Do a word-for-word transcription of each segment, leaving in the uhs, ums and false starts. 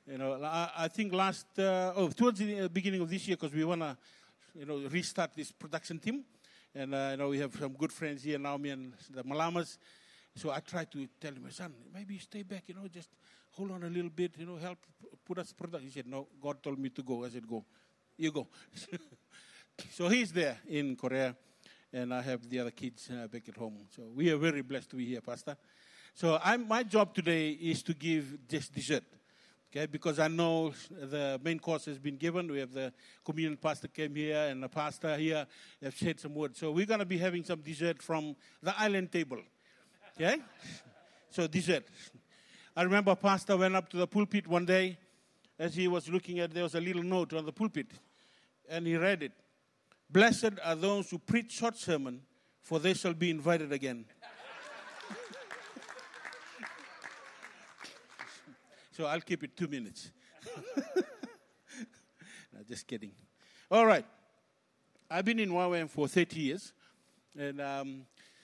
You know, I, I think last, uh, oh, towards the beginning of this year, because we want to, you know, restart this production team. And, uh, you know, we have some good friends here, Naomi and the Malamas. So I tried to tell him, son, maybe you stay back, you know, just hold on a little bit, you know, help put us product. He said, no, God told me to go. I said, go. You go. So he's there in Korea, and I have the other kids uh, back at home. So we are very blessed to be here, Pastor. So I'm, my job today is to give just dessert, okay, because I know the main course has been given. We have the communion pastor came here, and the pastor here have said some words. So we're going to be having some dessert from the island table, okay? So dessert. I remember pastor went up to the pulpit one day. As he was looking at, there was a little note on the pulpit, and he read it. Blessed are those who preach short sermon, for they shall be invited again. So I'll keep it two minutes. No, just kidding. All right. I've been in Y W A M for thirty years, and um,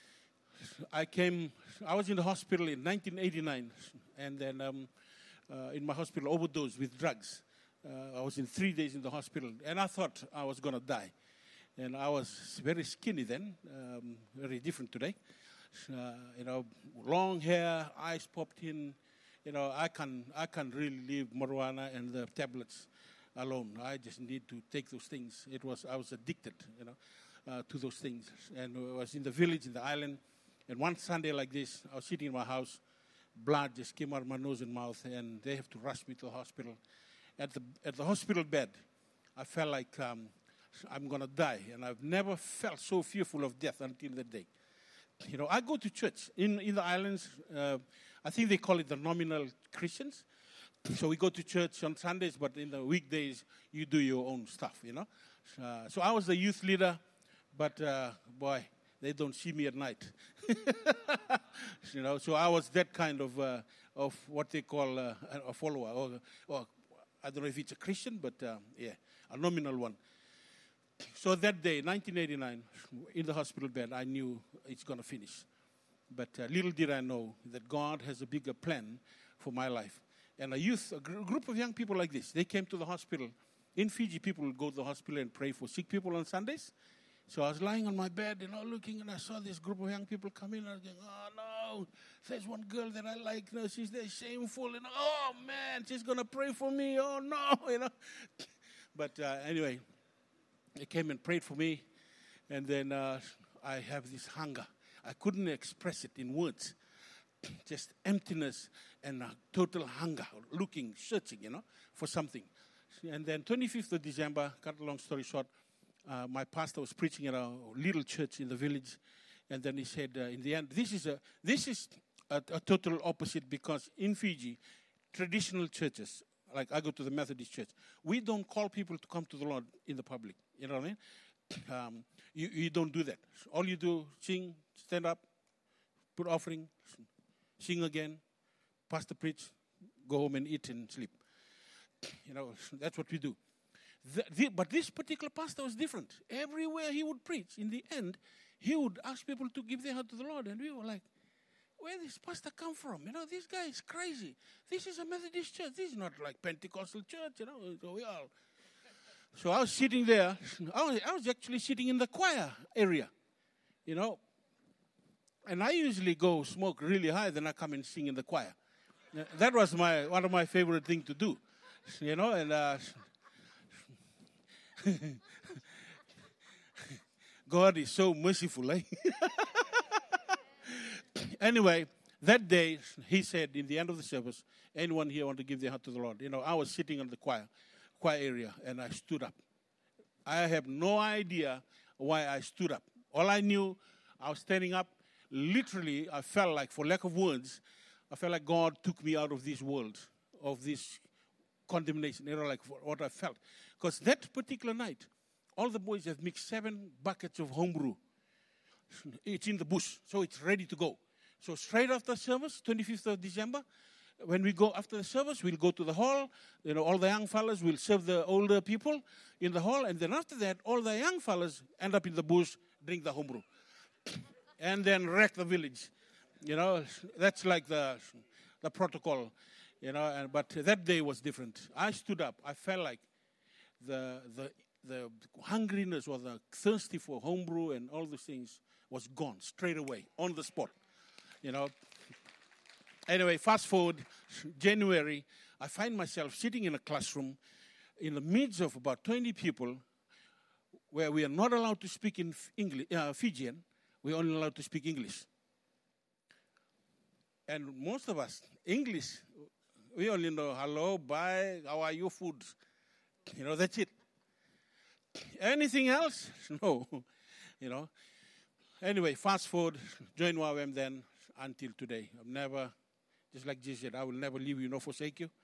I came, I was in the hospital in nineteen eighty-nine, and then um, uh, in my hospital overdose with drugs. Uh, I was in three days in the hospital, and I thought I was going to die. And I was very skinny then, um, very different today. Uh, you know, long hair, eyes popped in. You know, I can I can really leave marijuana and the tablets alone. I just need to take those things. It was I was addicted, you know, uh, to those things. And I was in the village, in the island. And one Sunday like this, I was sitting in my house. Blood just came out of my nose and mouth, and they have to rush me to the hospital. At the at the hospital bed, I felt like um, I'm going to die. And I've never felt so fearful of death until that day. You know, I go to church in, in the islands. Uh, I think they call it the nominal Christians. So we go to church on Sundays, but in the weekdays, you do your own stuff, you know. Uh, so I was the youth leader, but uh, boy, they don't see me at night. You know, so I was that kind of uh, of what they call uh, a follower. Or, or I don't know if it's a Christian, but uh, yeah, a nominal one. So that day, nineteen eighty-nine, in the hospital bed, I knew it's going to finish. But uh, little did I know that God has a bigger plan for my life. And a youth, a gr- group of young people like this, they came to the hospital. In Fiji, people would go to the hospital and pray for sick people on Sundays. So I was lying on my bed, you know, looking, and I saw this group of young people come in. I was going, oh, no, there's one girl that I like. You know, she's there shameful. You know, oh, man, she's going to pray for me. Oh, no, you know. But uh, anyway, they came and prayed for me. And then uh, I have this hunger. I couldn't express it in words. Just emptiness and a total hunger, looking, searching, you know, for something. And then twenty-fifth of December, cut a long story short, uh, my pastor was preaching at a little church in the village. And then he said, uh, in the end, this is a this is a, a total opposite, because in Fiji, traditional churches, like I go to the Methodist church, we don't call people to come to the Lord in the public. You know what I mean? Um, you, you don't do that. All you do, sing, stand up, put offering, sing again, pastor preach, go home and eat and sleep. You know, that's what we do. The, the, but this particular pastor was different. Everywhere he would preach, in the end, he would ask people to give their heart to the Lord. And we were like, where did this pastor come from? You know, this guy is crazy. This is a Methodist church. This is not like Pentecostal church, you know. So we all... So I was sitting there. I was, I was actually sitting in the choir area, you know. And I usually go smoke really high, then I come and sing in the choir. That was my one of my favorite things to do, you know. And uh, God is so merciful, eh? Anyway, that day, he said, in the end of the service, anyone here want to give their heart to the Lord? You know, I was sitting in the choir. choir area, and I stood up. I have no idea why I stood up. All I knew, I was standing up. Literally, I felt like, for lack of words, I felt like God took me out of this world, of this condemnation, you know, like what I felt. Because that particular night, all the boys have mixed seven buckets of homebrew. It's in the bush, so it's ready to go. So straight after service, twenty-fifth of December, when we go after the service, we'll go to the hall. You know, all the young fellas will serve the older people in the hall. And then after that, all the young fellas end up in the bush, drink the homebrew. And then wreck the village. You know, that's like the the protocol. You know, and, but that day was different. I stood up. I felt like the the the hungriness or the thirsty for homebrew and all those things was gone straight away, on the spot. You know. Anyway, fast forward, January, I find myself sitting in a classroom in the midst of about twenty people where we are not allowed to speak in English, uh, Fijian. We're only allowed to speak English. And most of us, English, we only know hello, bye, how are you, food. You know, that's it. Anything else? No. You know. Anyway, fast forward, join Y W A M then until today. I've never, just like Jesus said, I will never leave you nor forsake you.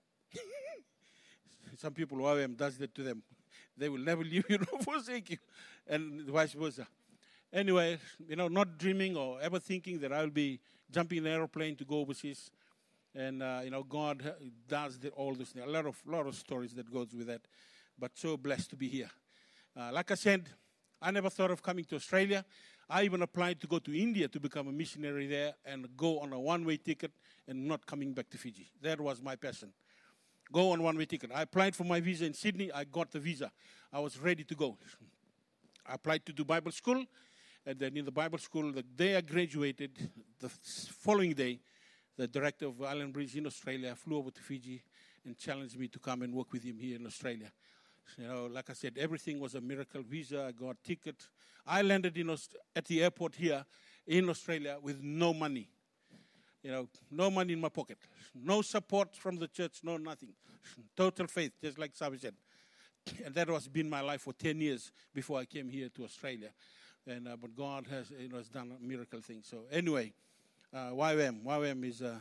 Some people, Y W A M does that to them. They will never leave you nor forsake you. And vice versa. Anyway, you know, not dreaming or ever thinking that I will be jumping in an airplane to go overseas. And, uh, you know, God does the, all this. A lot of, lot of stories that goes with that. But so blessed to be here. Uh, like I said, I never thought of coming to Australia. I even applied to go to India to become a missionary there and go on a one-way ticket and not coming back to Fiji. That was my passion. Go on one-way ticket. I applied for my visa in Sydney. I got the visa. I was ready to go. I applied to do Bible school. And then in the Bible school, the day I graduated, the following day, the director of Island Bridge in Australia flew over to Fiji and challenged me to come and work with him here in Australia. You know, like I said, everything was a miracle. Visa, I got ticket. I landed in Aust- at the airport here in Australia with no money. You know, no money in my pocket. No support from the church, no nothing. Total faith, just like Sabi said. And that was been my life for ten years before I came here to Australia. And uh, but God has, you know, has done a miracle thing. So anyway, uh, Y W A M. Y W A M is, uh,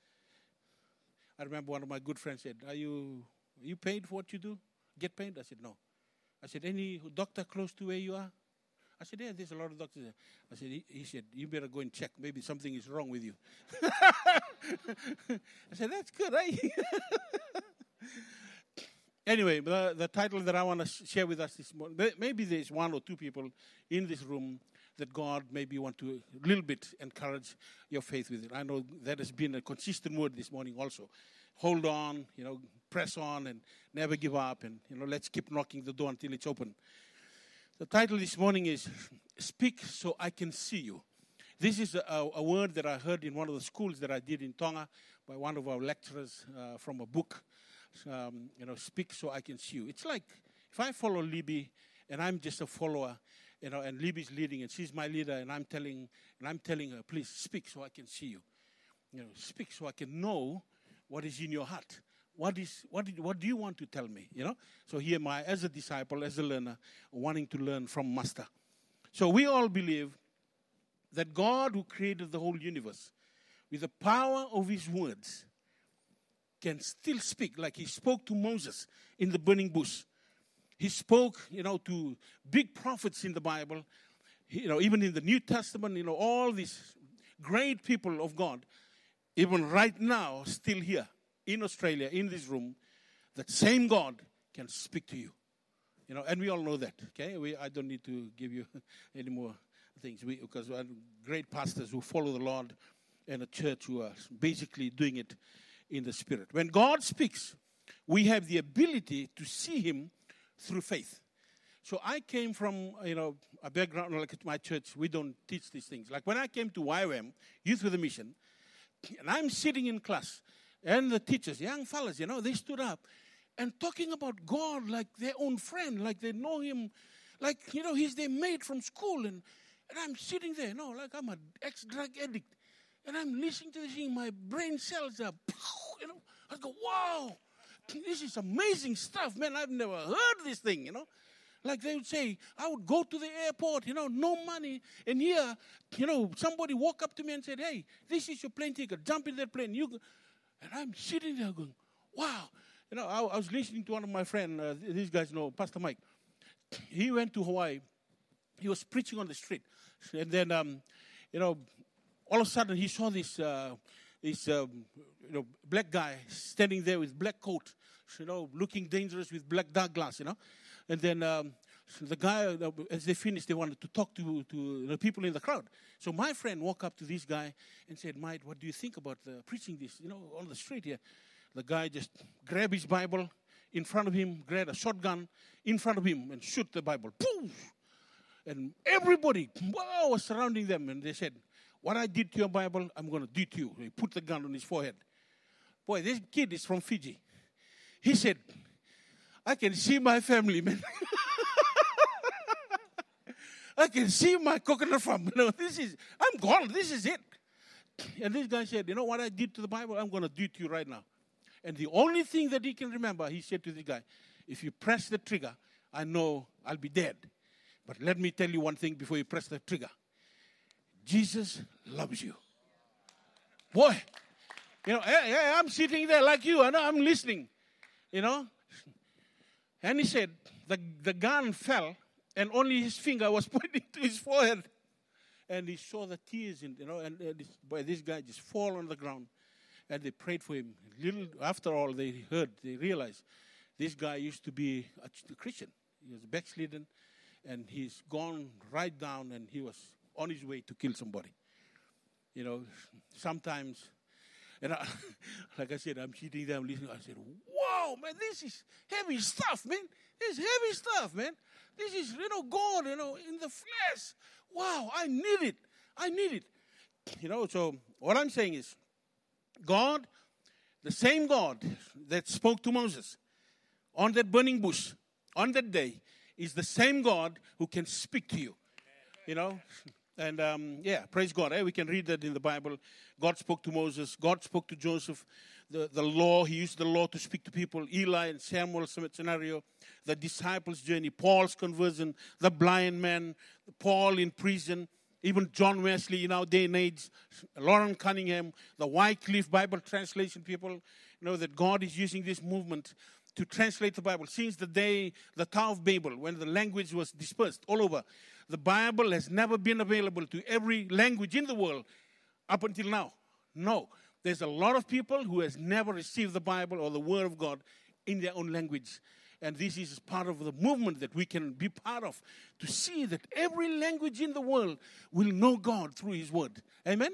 I remember one of my good friends said, are you, are you paid for what you do? Get paid? I said, no. I said, any doctor close to where you are? I said, yeah, there's a lot of doctors there. I said, he, he said, you better go and check. Maybe something is wrong with you. I said, that's good, eh? Anyway, the, the title that I want to share with us this morning, maybe there's one or two people in this room that God maybe want to a little bit encourage your faith with it. I know that has been a consistent word this morning also. Hold on, you know, press on and never give up, and, you know, let's keep knocking the door until it's open. The title this morning is Speak So I Can See You. This is a, a word that I heard in one of the schools that I did in Tonga by one of our lecturers uh, from a book. Um, you know, speak so I can see you. It's like if I follow Libby and I'm just a follower, you know, and Libby's leading and she's my leader, and I'm telling and I'm telling her, please speak so I can see you. You know, speak so I can know what is in your heart. What is what did, what do you want to tell me? You know. So here, my as a disciple, as a learner, wanting to learn from Master. So we all believe that God, who created the whole universe, with the power of His words, can still speak like He spoke to Moses in the burning bush. He spoke, you know, to big prophets in the Bible, you know, even in the New Testament, you know, all these great people of God, even right now, still here in Australia, in this room, that same God can speak to you. You know, and we all know that, okay? We, I don't need to give you any more things, we, because we are great pastors who follow the Lord and a church who are basically doing it in the Spirit. When God speaks, we have the ability to see Him through faith. So I came from, you know, a background like at my church. We don't teach these things. Like when I came to Y W A M, Youth with a Mission, and I'm sitting in class, and the teachers, young fellas, you know, they stood up and talking about God like their own friend, like they know Him, like, you know, He's their mate from school. And, and I'm sitting there, you know, like I'm an ex-drug addict. And I'm listening to this thing, my brain cells are, you know, I go, wow, this is amazing stuff, man. I've never heard this thing, you know. Like they would say, I would go to the airport, you know, no money. And here, you know, somebody walk up to me and said, hey, this is your plane ticket. Jump in that plane. You go. And I'm sitting there going, wow. You know, I, I was listening to one of my friends. Uh, these guys know, Pastor Mike. He went to Hawaii. He was preaching on the street. And then, um, you know, all of a sudden, he saw this uh, this um, you know, black guy standing there with black coat, you know, looking dangerous with black dark glass, you know. And then um, the guy, uh, as they finished, they wanted to talk to, to the people in the crowd. So my friend walked up to this guy and said, Mike, what do you think about uh, preaching this, you know, on the street here? The guy just grabbed his Bible in front of him, grabbed a shotgun in front of him, and shoot the Bible. Poof! And everybody, wow, was surrounding them. And they said, what I did to your Bible, I'm going to do to you. He put the gun on his forehead. Boy, this kid is from Fiji. He said, I can see my family, man. I can see my coconut farm. You know, this is, I'm gone. This is it. And this guy said, you know what I did to the Bible? I'm going to do it to you right now. And the only thing that he can remember, he said to the guy, if you press the trigger, I know I'll be dead. But let me tell you one thing before you press the trigger. Jesus loves you. Boy, you know, hey, hey, I'm sitting there like you, and I'm listening, you know. And he said, the, the gun fell, and only his finger was pointing to his forehead. And he saw the tears, in, you know, and, and this, boy, this guy just fall on the ground. And they prayed for him. Little after all, they heard, they realized this guy used to be a Christian. He was backslidden, and he's gone right down, and he was on his way to kill somebody. You know, sometimes, and I, like I said, I'm sitting there, I'm listening. I said, wow, man, this is heavy stuff, man. This is heavy stuff, man. This is, you know, God, you know, in the flesh. Wow, I need it. I need it. You know, so what I'm saying is, God, the same God that spoke to Moses on that burning bush, on that day, is the same God who can speak to you. You know, and um, yeah, praise God. Eh? We can read that in the Bible. God spoke to Moses. God spoke to Joseph. The, the law, he used the law to speak to people. Eli and Samuel's scenario, the disciples' journey, Paul's conversion, the blind man, Paul in prison, even John Wesley in our day and age, Lauren Cunningham, the Wycliffe Bible translation people, you know, that God is using this movement to translate the Bible. Since the day, the Tower of Babel, when the language was dispersed all over, the Bible has never been available to every language in the world up until now. No. There's a lot of people who has never received the Bible or the Word of God in their own language. And this is part of the movement that we can be part of, to see that every language in the world will know God through His Word. Amen?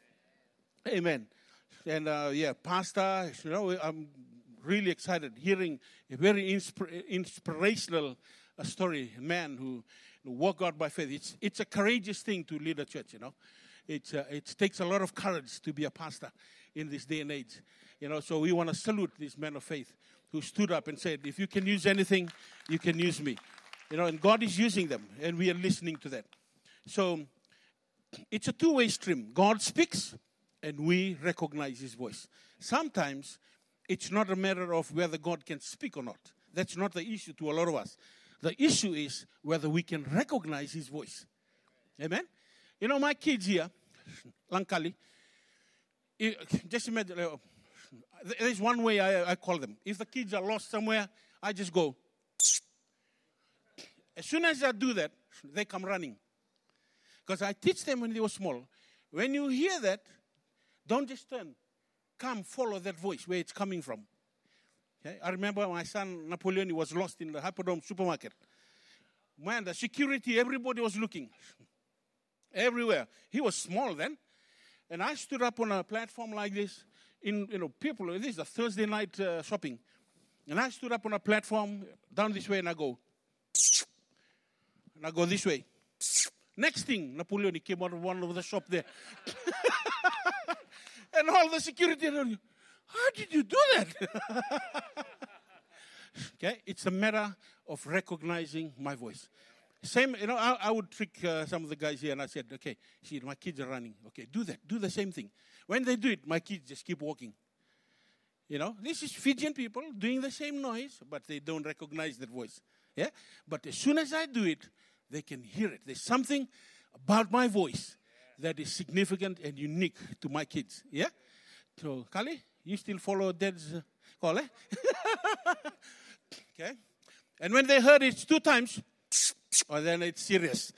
Amen. And uh, yeah, Pastor, you know, I'm really excited hearing a very inspir- inspirational uh, story, a man who, who walked out by faith. It's, it's a courageous thing to lead a church, you know. It's, uh, it takes a lot of courage to be a pastor in this day and age. You know, so we want to salute this man of faith who stood up and said, if you can use anything, you can use me. You know, and God is using them, and we are listening to that. So it's a two-way stream. God speaks, and we recognize His voice. Sometimes it's not a matter of whether God can speak or not. That's not the issue to a lot of us. The issue is whether we can recognize His voice. Amen? You know, my kids here, Lankali, just imagine, uh, there's one way I, I call them. If the kids are lost somewhere, I just go. As soon as I do that, they come running. Because I teach them when they were small. When you hear that, don't just turn. Come, follow that voice, where it's coming from. Okay? I remember my son, Napoleon, he was lost in the Hyperdome supermarket. Man, the security, everybody was looking. Everywhere. He was small then. And I stood up on a platform like this. In, you know, people, this is a Thursday night uh, shopping. And I stood up on a platform down this way, and I go. And I go this way. Next thing, Napoleon, he came out of one of the shop there. And all the security, how did you do that? Okay, it's a matter of recognizing my voice. Same, you know, I, I would trick uh, some of the guys here, and I said, okay, see, my kids are running. Okay, do that. Do the same thing. When they do it, my kids just keep walking. You know, this is Fijian people doing the same noise, but they don't recognize that voice. Yeah? But as soon as I do it, they can hear it. There's something about my voice that is significant and unique to my kids. Yeah? So, Kali, you still follow Dad's uh, call, eh? Okay? And when they heard it two times, oh, then it's serious.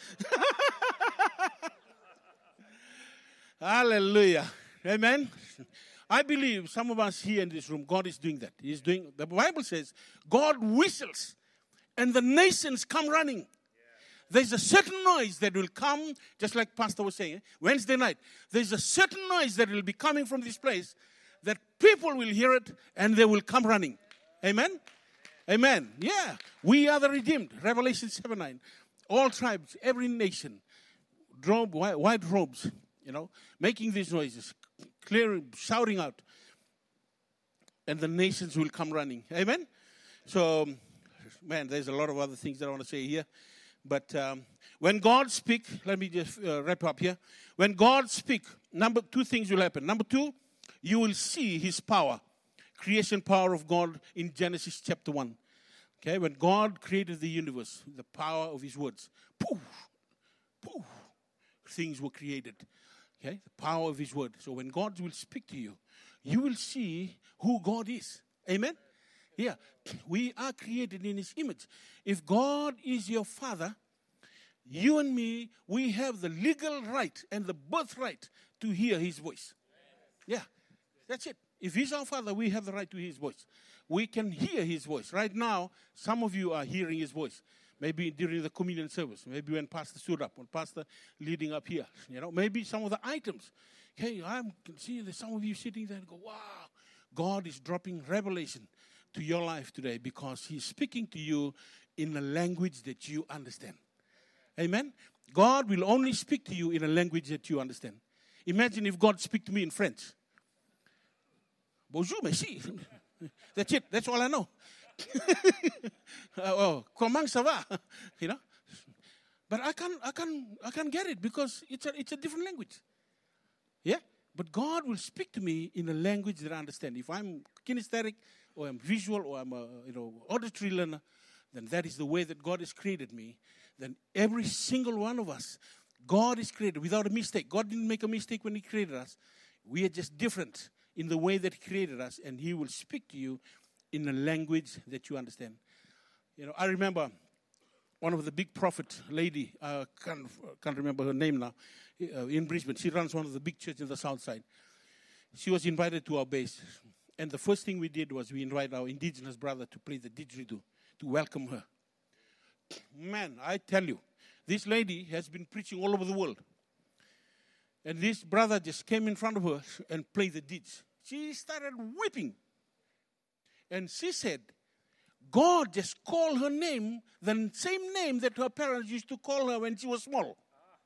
Hallelujah. Amen. I believe some of us here in this room, God is doing that. He's doing, the Bible says, God whistles and the nations come running. Yeah. There's a certain noise that will come, just like Pastor was saying, Wednesday night. There's a certain noise that will be coming from this place that People will hear it and they will come running. Amen? Amen. Yeah. We are the redeemed. Revelation seven nine. All tribes, every nation, robe, white, white robes, you know, making these noises, clearing, shouting out. And the nations will come running. Amen? So, man, there's a lot of other things that I want to say here. But um, when God speaks, let me just uh, wrap up here. When God speaks, number two things will happen. Number two, you will see his power. Creation power of God in Genesis chapter one. Okay, when God created the universe, the power of his words. Poof, poof, things were created. Okay, the power of his word. So when God will speak to you, you will see who God is. Amen? Yeah, we are created in his image. If God is your father, you and me, we have the legal right and the birthright to hear his voice. Yeah, that's it. If he's our father, we have the right to hear his voice. We can hear his voice. Right now, some of you are hearing his voice. Maybe during the communion service. Maybe when Pastor stood up, when Pastor leading up here. You know, maybe some of the items. Okay, I can see that some of you sitting there and go, wow, God is dropping revelation to your life today because he's speaking to you in a language that you understand. Amen? God will only speak to you in a language that you understand. Imagine if God speak to me in French. Bonjour, merci. That's it. That's all I know. Oh, comment ça va? You know? But I can I can I can get it because it's a it's a different language. Yeah? But God will speak to me in a language that I understand. If I'm kinesthetic or I'm visual or I'm a you know auditory learner, then that is the way that God has created me. Then every single one of us, God is created without a mistake. God didn't make a mistake when he created us. We are just different in the way that he created us, and he will speak to you in a language that you understand. You know, I remember one of the big prophet lady, I uh, can't, can't remember her name now, uh, in Brisbane. She runs one of the big churches in the south side. She was invited to our base. And the first thing we did was we invited our indigenous brother to play the didgeridoo, to welcome her. Man, I tell you, this lady has been preaching all over the world. And this brother just came in front of her and played the didge. She started weeping. And she said, God just called her name, the same name that her parents used to call her when she was small.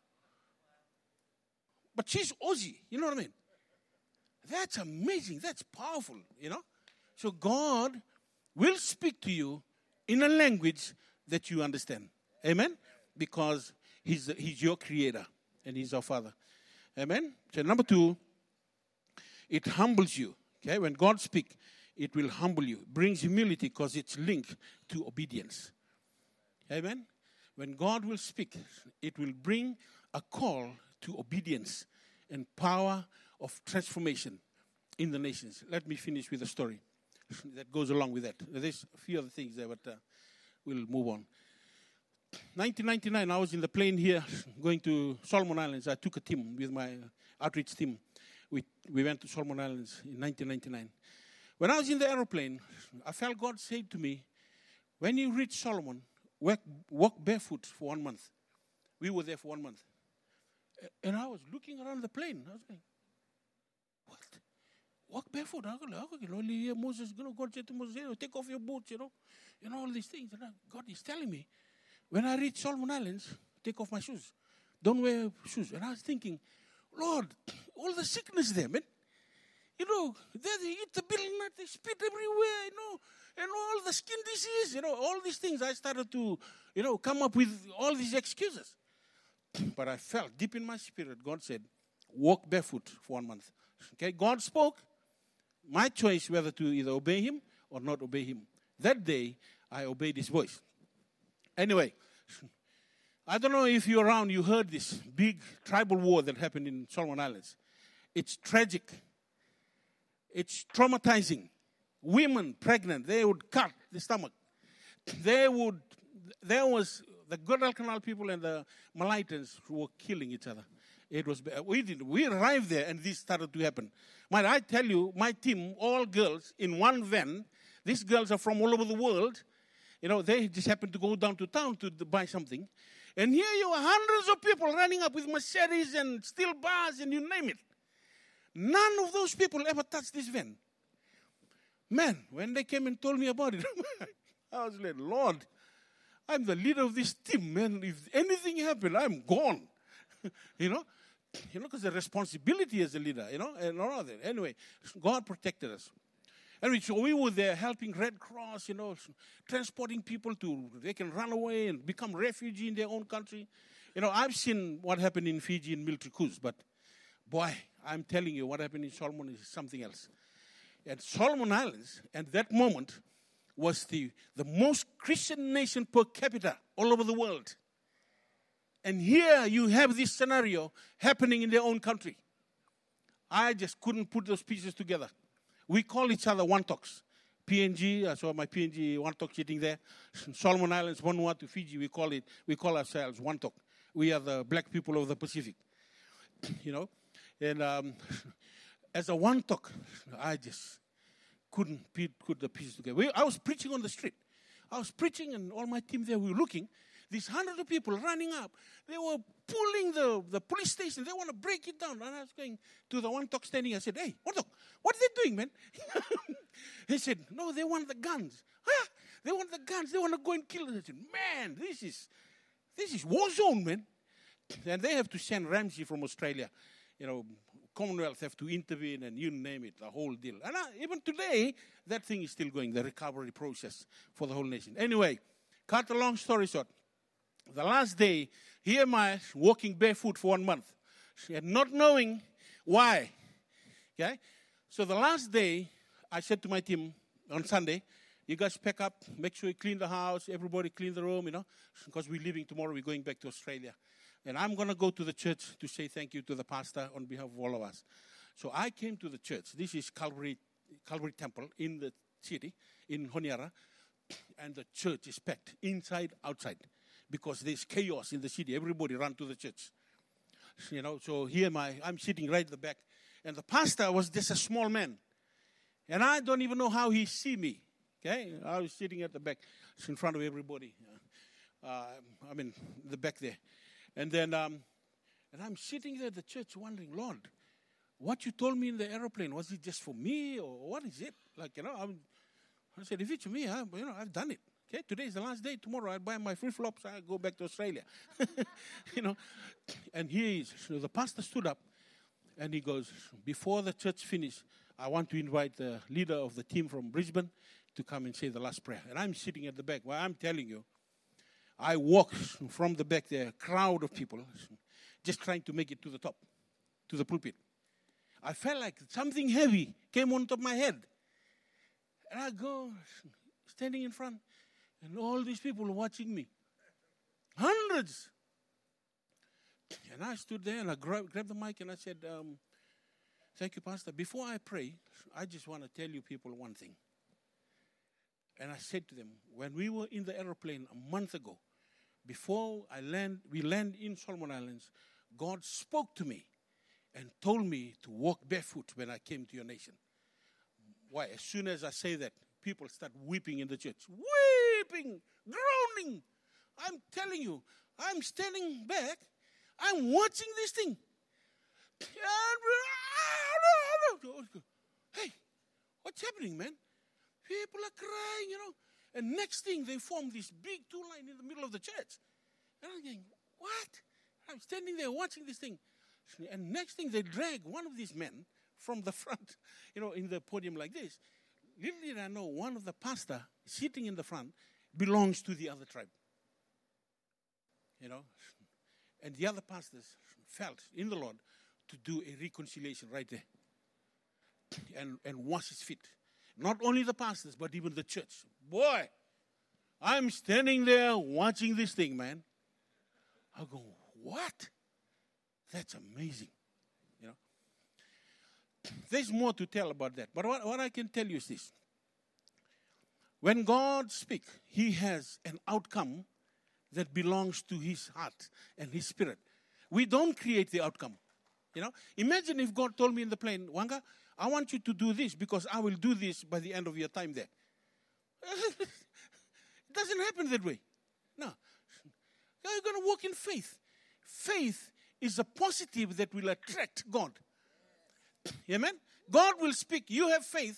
But she's Aussie, you know what I mean? That's amazing. That's powerful, you know? So God will speak to you in a language that you understand. Amen? Because he's, he's your creator and he's our father. Amen? So number two, it humbles you. Okay? When God speaks, it will humble you. Brings humility because it's linked to obedience. Amen? When God will speak, it will bring a call to obedience and power of transformation in the nations. Let me finish with a story that goes along with that. There's a few other things there, but uh, we'll move on. nineteen ninety-nine, I was in the plane here going to Solomon Islands. I took a team with my outreach team. We, we went to Solomon Islands in nineteen ninety-nine. When I was in the aeroplane, I felt God say to me, when you reach Solomon, walk, walk barefoot for one month. We were there for one month. And I was looking around the plane. I was going, what? Walk barefoot? How can only hear Moses, you know, God said to Moses, you know, take off your boots, you know, you know, all these things. And God is telling me, when I reach Solomon Islands, take off my shoes. Don't wear shoes. And I was thinking, Lord, all the sickness there, man. You know, they eat the betel nut, they spit everywhere, you know, and all the skin disease, you know, all these things. I started to, you know, come up with all these excuses. But I felt deep in my spirit, God said, walk barefoot for one month. Okay, God spoke. My choice whether to either obey him or not obey him. That day, I obeyed his voice. Anyway, I don't know if you're around, you heard this big tribal war that happened in Solomon Islands. It's tragic. It's traumatizing. Women pregnant, they would cut the stomach. They would, there was the Guadalcanal people and the Malaitans who were killing each other. It was, we did, we arrived there and this started to happen. Might I tell you, my team, all girls in one van, these girls are from all over the world. You know, they just happened to go down to town to buy something. And here you are, hundreds of people running up with machetes and steel bars and you name it. None of those people ever touched this van. Man, when they came and told me about it, I was like, Lord, I'm the leader of this team, man. If anything happened, I'm gone. you know, you know, because the responsibility as a leader, you know, and all of that. Anyway, God protected us. Anyway, so we were there helping Red Cross, you know, transporting people to, they can run away and become refugee in their own country. You know, I've seen what happened in Fiji in military coups, but boy, I'm telling you, what happened in Solomon is something else. And Solomon Islands, at that moment, was the, the most Christian nation per capita all over the world. And here you have this scenario happening in their own country. I just couldn't put those pieces together. We call each other Wantoks. P N G, I saw my P N G Wantok sitting there. Solomon Islands, Vanuatu, Fiji, we call it, we call ourselves Wantok. We are the black people of the Pacific. You know? And um, as a Wantok, I just couldn't put the pieces together. We, I was preaching on the street. I was preaching, and all my team there, we were looking. These hundred of people running up. They were pulling the, the police station. They want to break it down. And I was going to the Wantok standing. I said, hey, Wantok, what are they doing, man? He said, no, they want the guns. Huh? They want the guns. They want to go and kill us. I said, man, this is, this is war zone, man. And they have to send Ramsey from Australia. You know, Commonwealth have to intervene and you name it, the whole deal. And I, even today, that thing is still going, the recovery process for the whole nation. Anyway, cut a long story short. The last day, here am I walking barefoot for one month, and not knowing why. Okay? So the last day, I said to my team on Sunday, you guys pack up, make sure you clean the house, everybody clean the room, you know, because we're leaving tomorrow, we're going back to Australia. And I'm going to go to the church to say thank you to the pastor on behalf of all of us. So I came to the church. This is Calvary, Calvary Temple in the city, in Honiara, and the church is packed, inside, outside. Because there's chaos in the city. Everybody ran to the church. You know, so here am I. I'm sitting right at the back. And the pastor was just a small man. And I don't even know how he see me. Okay? I was sitting at the back in front of everybody. Uh, I mean, the back there. And then, um, and I'm sitting there at the church wondering, Lord, what you told me in the aeroplane, was it just for me or what is it? Like, you know, I'm, I said, if it's me, I, you know, I've done it. Okay, today is the last day. Tomorrow I buy my flip-flops. I go back to Australia. you know, and he is. So the pastor stood up, and he goes, before the church finished, I want to invite the leader of the team from Brisbane to come and say the last prayer. And I'm sitting at the back. Well, I'm telling you, I walked from the back there, a crowd of people, just trying to make it to the top, to the pulpit. I felt like something heavy came on top of my head. And I go, standing in front. And all these people watching me. Hundreds. And I stood there and I grabbed, grabbed the mic and I said, um, thank you, Pastor. Before I pray, I just want to tell you people one thing. And I said to them, when we were in the aeroplane a month ago, before I land, we land in Solomon Islands, God spoke to me and told me to walk barefoot when I came to your nation. Why? As soon as I say that, people start weeping in the church. Weeping, groaning. I'm telling you, I'm standing back. I'm watching this thing. Hey, what's happening, man? People are crying, you know. And next thing, they form this big two line in the middle of the church. And I'm going, what? I'm standing there watching this thing. And next thing, they drag one of these men from the front, you know, in the podium like this. Little did I know, one of the pastor sitting in the front belongs to the other tribe. You know, and the other pastors felt in the Lord to do a reconciliation right there and, and wash his feet. Not only the pastors, but even the church. Boy, I'm standing there watching this thing, man. I go, what? That's amazing. You know, there's more to tell about that. But what, what I can tell you is this. When God speaks, he has an outcome that belongs to his heart and his spirit. We don't create the outcome. You know, imagine if God told me in the plane, Wanga, I want you to do this because I will do this by the end of your time there. It doesn't happen that way. No. You're going to walk in faith. Faith is a positive that will attract God. Amen? God will speak. You have faith.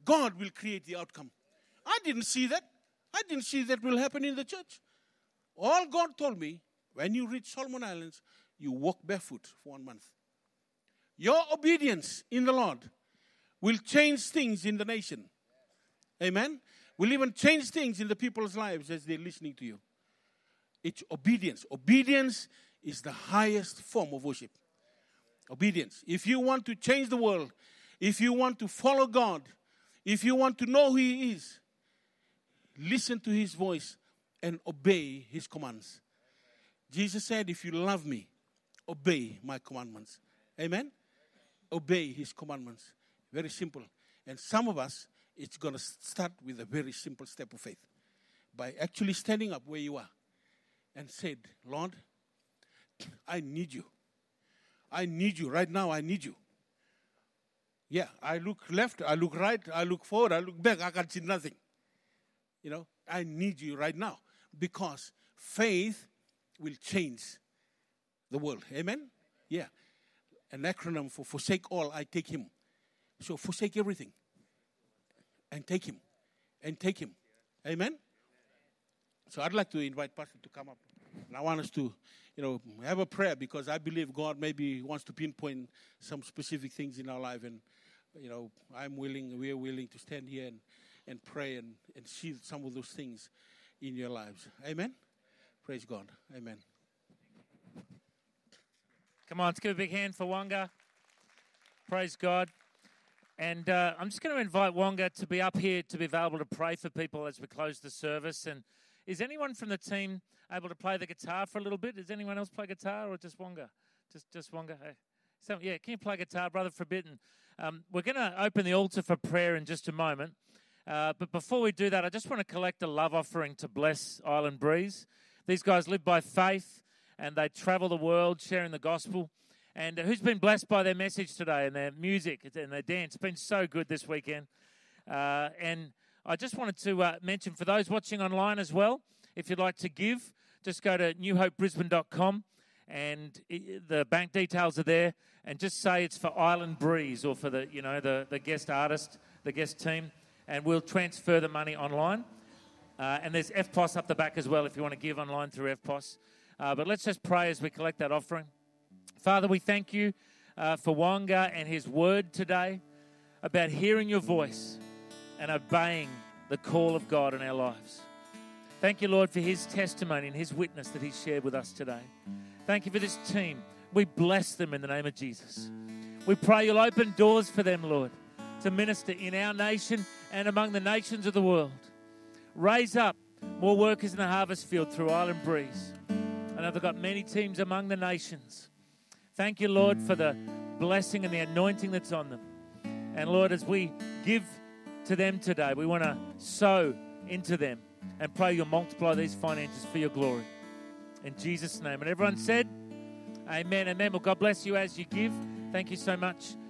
God will create the outcome. I didn't see that. I didn't see that will happen in the church. All God told me, when you reach Solomon Islands, you walk barefoot for one month. Your obedience in the Lord will change things in the nation. Amen? Will even change things in the people's lives as they're listening to you. It's obedience. Obedience is the highest form of worship. Obedience. If you want to change the world, if you want to follow God, if you want to know who He is, listen to His voice and obey His commands. Jesus said, if you love me, obey my commandments. Amen? Obey His commandments. Very simple. And some of us, it's going to start with a very simple step of faith. By actually standing up where you are and said, Lord, I need you. I need you. Right now, I need you. Yeah, I look left, I look right, I look forward, I look back, I can see nothing. You know, I need you right now. Because faith will change the world. Amen? Yeah. An acronym for forsake all, I take Him. So forsake everything. And take Him. And take Him. Amen? So I'd like to invite Pastor to come up. And I want us to, you know, have a prayer, because I believe God maybe wants to pinpoint some specific things in our life. And, you know, I'm willing, we're willing to stand here and, and pray and, and see some of those things in your lives. Amen? Praise God. Amen. Come on, let's give a big hand for Wanga. Praise God. And uh, I'm just going to invite Wanga to be up here to be available to pray for people as we close the service. And is anyone from the team able to play the guitar for a little bit? Does anyone else play guitar, or just Wanga? Just just Wanga? Hey. So, yeah, can you play guitar, Brother Forbidden? Um, we're going to open the altar for prayer in just a moment. Uh, but before we do that, I just want to collect a love offering to bless Island Breeze. These guys live by faith, and they travel the world sharing the gospel. And uh, who's been blessed by their message today and their music and their dance? It's been so good this weekend. Uh, and I just wanted to uh, mention, for those watching online as well, if you'd like to give, just go to new hope brisbane dot com, and it, the bank details are there. And just say it's for Island Breeze, or for the, you know, the, the guest artist, the guest team, and we'll transfer the money online. Uh, and there's F P O S up the back as well if you want to give online through F P O S. Uh, but let's just pray as we collect that offering. Father, we thank you uh, for Wanga and his word today about hearing your voice and obeying the call of God in our lives. Thank you, Lord, for his testimony and his witness that he's shared with us today. Thank you for this team. We bless them in the name of Jesus. We pray you'll open doors for them, Lord, to minister in our nation and among the nations of the world. Raise up more workers in the harvest field through Island Breeze. I know they've got many teams among the nations. Thank you, Lord, for the blessing and the anointing that's on them. And, Lord, as we give to them today, we want to sow into them and pray you'll multiply these finances for your glory. In Jesus' name. And everyone said, amen, amen. Well, God bless you as you give. Thank you so much.